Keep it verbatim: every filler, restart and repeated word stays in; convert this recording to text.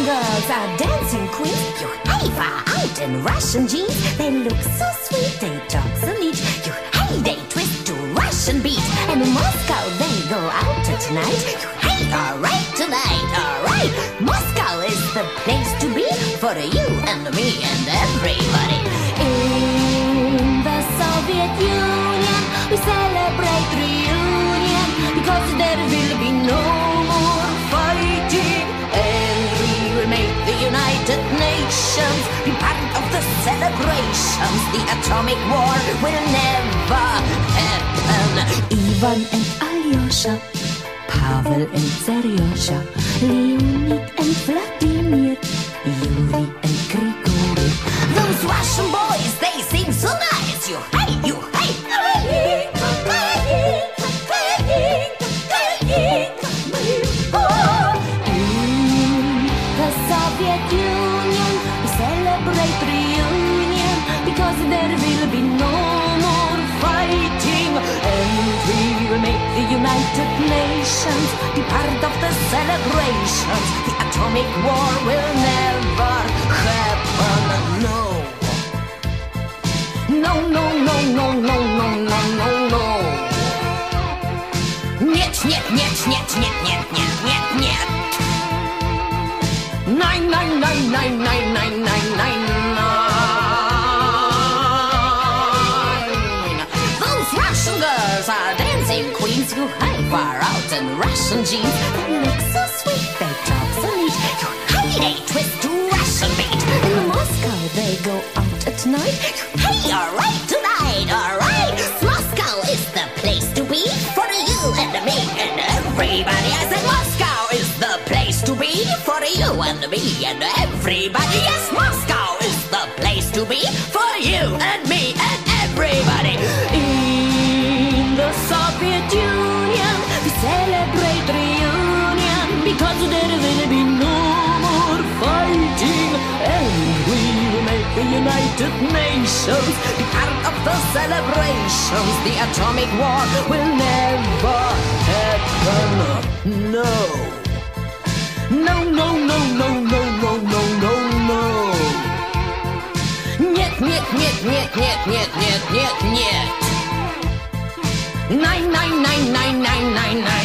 girls are dancing queens. You hey, far out in Russian jeans. They look so sweet, they talk so neat. You hey, they twist to Russian beat. And in Moscow they go out at night. You hey, alright tonight, alright. Moscow is the place to be for you and me and everybody. In the Soviet Union we celebrate reunion because there will be no more fighting. And we will make the United Nations be part of the celebrations. The atomic war will never happen. Ivan and Alyosha, Pavel and Seryosha, Leonid and Vladimir, Yuri and Grigory. Those Russian boys, they sing so nice. You hey, you hey, hey, in the Soviet Union we celebrate reunion because there will be no more fighting. And we will make the United Nations be part of the celebrations. The atomic war will never happen. No. No, no, no, no, no, no, no, no, no. Нет, нет, нет, нет, нет, нет, нет, нет, нет. Nine, nine, nine, nine, nine, nine, nine, nine, nine. Those Russian girls are dancing queens. You high far out in Russian jeans. They look so sweet, they talk so neat. You hey, they twist to Russian beat. In Moscow they go out at night. Hey, alright tonight, alright. Moscow is the place to be for you and me and everybody. I said Moscow is the place to be for you and me and everybody. Yes, Moscow is the place to be for you and me and everybody. In the Soviet Union we celebrate reunion because there will be no more fighting. And we will make the United Nations be part of the celebrations. The atomic war will never happen. No. No, no, no, no, no, no, no, no, no. Нет, нет, нет, нет, нет, нет, нет, нет, нет. Nine, nine, nine, nine, nine, nine, nine.